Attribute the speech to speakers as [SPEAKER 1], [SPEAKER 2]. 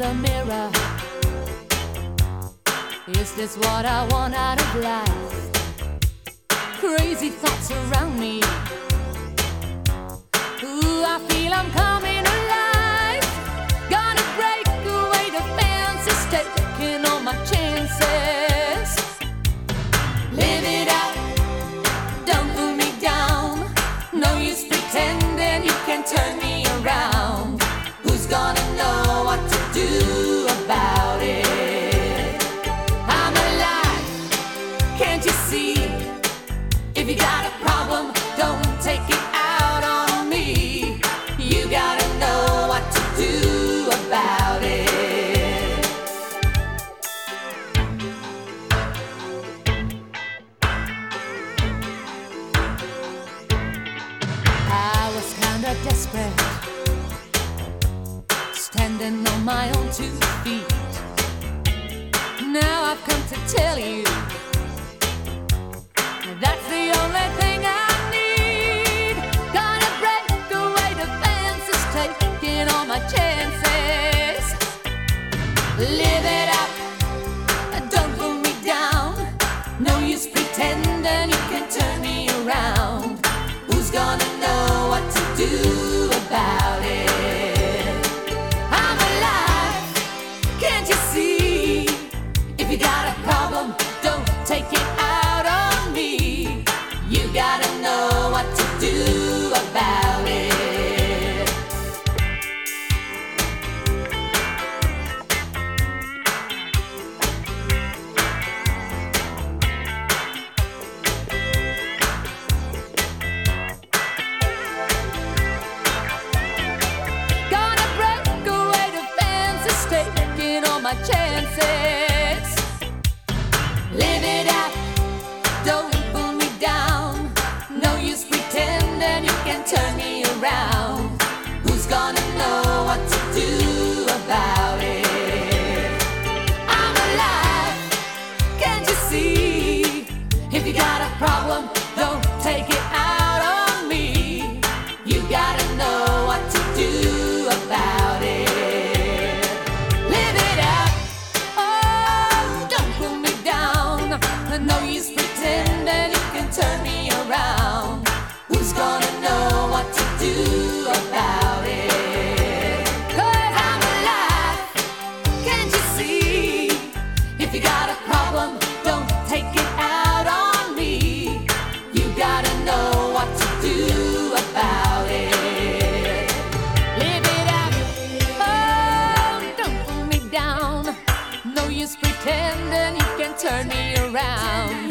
[SPEAKER 1] the mirror. Is this what I want out of life? Crazy thoughts surround me. Ooh, I feel I'm coming alive. Gonna break away the fences, taking all my chances. Live it up, don't pull me down. No use pretending you can turn me around. Who's gonna know what to do about it? I'm alive, can't you see? If you got a problem, don't take it out on me. You gotta know what to do about it. I was kinda desperate, standing on my own 2 feet. Now I've come to tell you that's the only thing I need. Gonna break away the fences, taking all my chances. Live it up, don't pull me down. No use pretending you can turn me around. Who's gonna know what to do about it? I'm alive, can't you see? If you got a problem, don't take it out on me. You gotta know what to do about it. Gonna break away the fences, taking all my chances. Live it up, don't pull me down. No use pretending you can turn me around. Who's gonna know what to do about it? I'm alive, can't you see? If you got a problem, don't take it out on me. You gotta know what to do about it. Live it up, oh, don't pull me down. No use pretending you can turn me around. Who's gonna know what to do about it? 'Cause I'm alive, can't you see? If you got a problem, don't take it out on me. You gotta know what to do about it. Live it up, oh, don't pull me down. No use pretending you can turn me around.